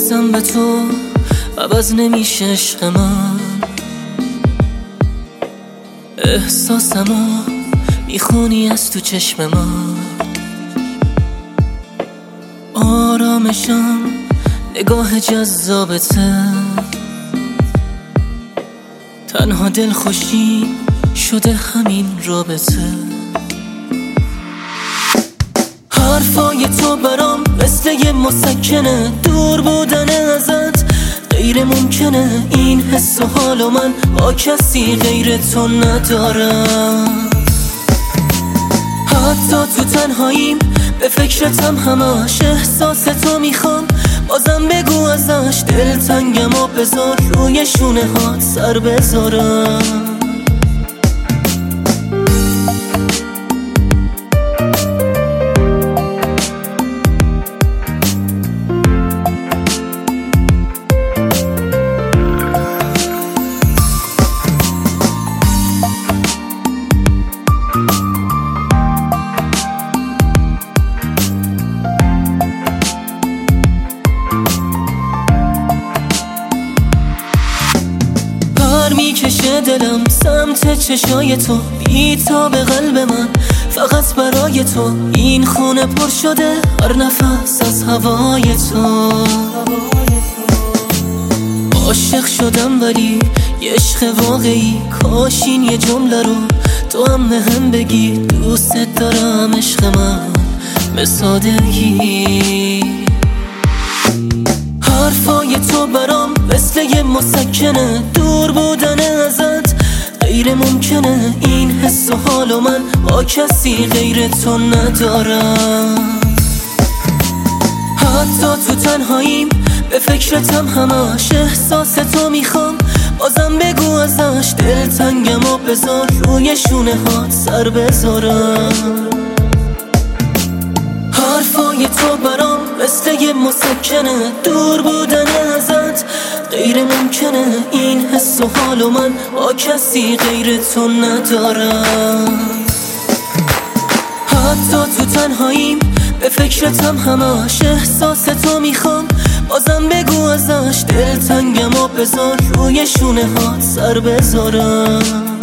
برسم به تو عوض نمیشه عشق من، احساسمو میخونی از تو چشم من. آرامشم نگاه جذابته، تنها دل خوشی شده همین رابطه. حرفای تو برام مثل یه مسکنه، دور بودن ازت غیر ممکنه. این حس و حالو من با کسی غیر تو ندارم. حتی تو تنهاییم به فکرتم همش، احساس تو میخوام بازم بگو ازش. دلتنگم و بذار روی شونه هات سر بذارم. میکشه دلم سمت چشای تو، بی‌تاب قلب من فقط برای تو. این خونه پر شده هر نفس از هوای تو. عاشق شدم ولی یه عشق واقعی، کاش این یه جمله رو تو هم بهم بگی. دوست دارم عشق من به سادگی. حرفای تو برام مثل یه مسکنه، دور بودن ازت غیر ممکنه. این حس و حالو من با کسی غیر تو ندارم. حتی تو تنهاییم به فکرتم همش، احساس تو میخوام بازم بگو ازش. دلتنگم و بذار روی شونه هات سر بذارم. حرفای تو برام مثل یه مسکنه، دور بودن ازت غیر ممکنه. این حس و حالو من با کسی غیر تو ندارم. حتی تو تنهاییم به فکرتم همش، احساس تو میخوام بازم بگو ازش. دلتنگم و بذار روی شونه هات سر بذارم.